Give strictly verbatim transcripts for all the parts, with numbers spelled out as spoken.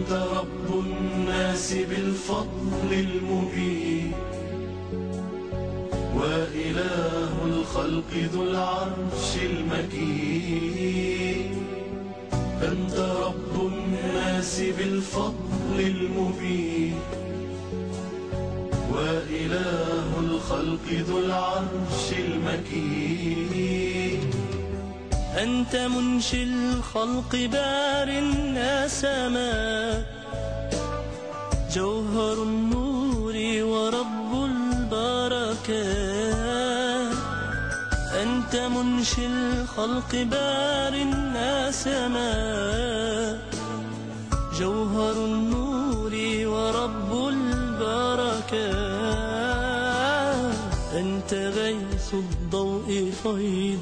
أنت رب الناس بالفضل المبين، وإله الخلق ذو العرش المكين. أنت رب الناس بالفضل المبين، وإله الخلق ذو العرش المكين. أنت منشي الخلق بار النسمات، جوهر النور ورب البركات. أنت منشي الخلق بار النسمات، جوهر النور ورب البركات. أنت غيث الضوء فيض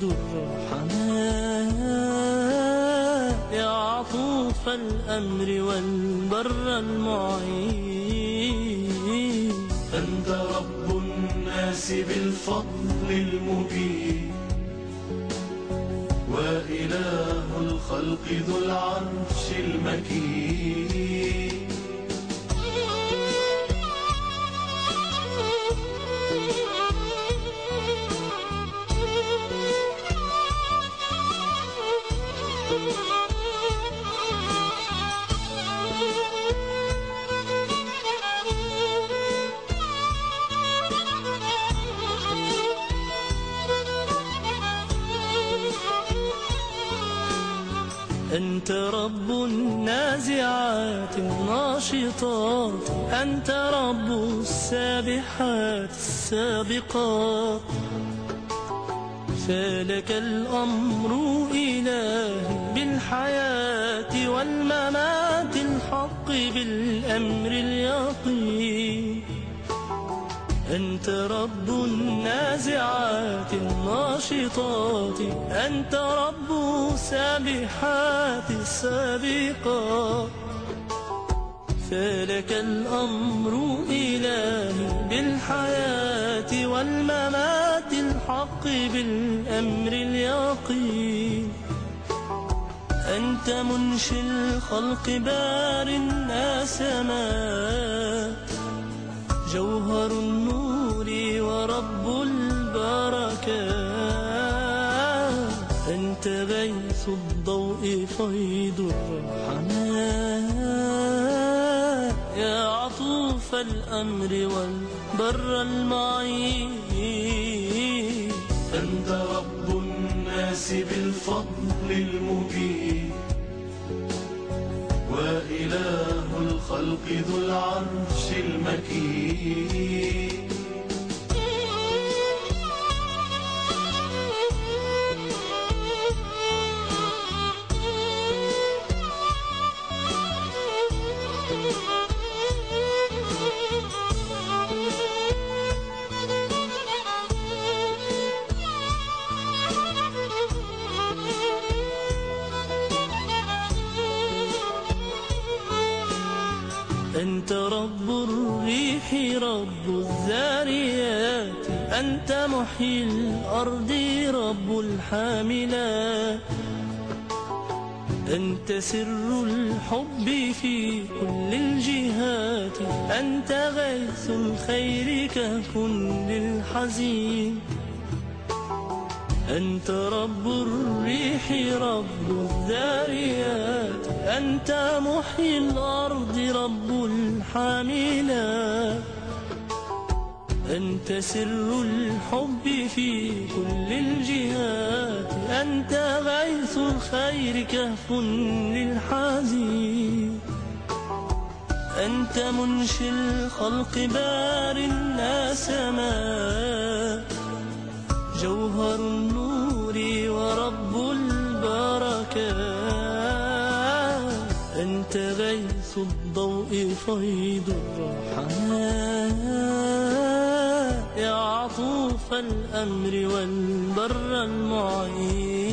الرحمن، يا عطوف الأمر والبر المعين. أنت رب الناس بالفضل المبين، وإله الخلق ذو العرش المكين. أنت رب النازعات الناشطات، أنت رب السابحات السابقات. فلك الأمر إلهي بالحياة والممات، الحق بالأمر اليقين. أنت رب النازعات الناشطات، أنت رب السابحات السابقات. فلك الأمر إلهي بالحياة والممات، الحق بالأمر اليقين. أنت منشي الخلق بار النسمات، جوهر النور ورب البركات. أنت غيث الضوء فيض الرحمن، يا عطوف الأمر والبر المعين. أنت رب الناس بالفضل المبين، وإله الخلق ذو العرش المكين. أنت رب الريح رب الذاريات، أنت محيي الأرض رب الحاملات. أنت سر الحب في كل الجهات، أنت غيث الخير كهف للحزين. أنت رب الريح رب الذاريات، أنت محيي الأرض رب الحاملات. أنت سر الحب في كل الجهات، أنت غيث الخير كهف للحزين. أنت منشي الخلق بار النسمات، جوهر النور ورب البركات. أنت غيث الضوء فيض الرحمن، يا عطوف الأمر والبر المعين.